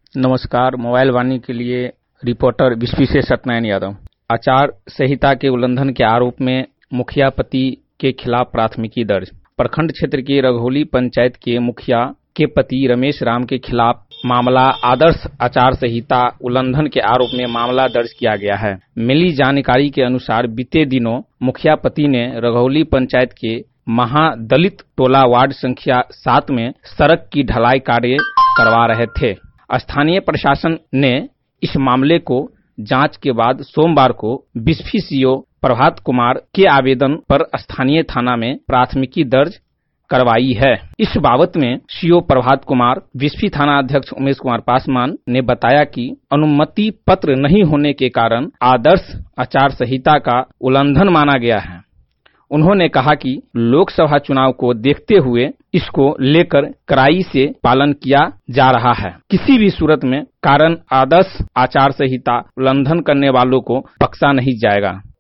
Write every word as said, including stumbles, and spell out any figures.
नमस्कार। मोबाइल वाणी के लिए रिपोर्टर विश्वी से सत्यनारायण यादव। आचार संहिता के उल्लंघन के आरोप में मुखिया पति के खिलाफ प्राथमिकी दर्ज। प्रखंड क्षेत्र की रघौली पंचायत के मुखिया के पति रमेश राम के खिलाफ मामला आदर्श आचार संहिता उल्लंघन के आरोप में मामला दर्ज किया गया है। मिली जानकारी के अनुसार बीते दिनों मुखिया पति ने रघौली पंचायत के महादलित टोला वार्ड संख्या सात में सड़क की ढलाई कार्य करवा रहे थे। स्थानीय प्रशासन ने इस मामले को जांच के बाद सोमवार को बिस्फी सीओ प्रभात कुमार के आवेदन पर स्थानीय थाना में प्राथमिकी दर्ज करवाई है। इस बाबत में सीओ प्रभात कुमार, बिस्फी थाना अध्यक्ष उमेश कुमार पासवान ने बताया कि अनुमति पत्र नहीं होने के कारण आदर्श आचार संहिता का उल्लंघन माना गया है। उन्होंने कहा कि लोकसभा चुनाव को देखते हुए इसको लेकर कड़ाई से पालन किया जा रहा है। किसी भी सूरत में कारण आदर्श आचार संहिता उल्लंघन करने वालों को बख्शा नहीं जाएगा।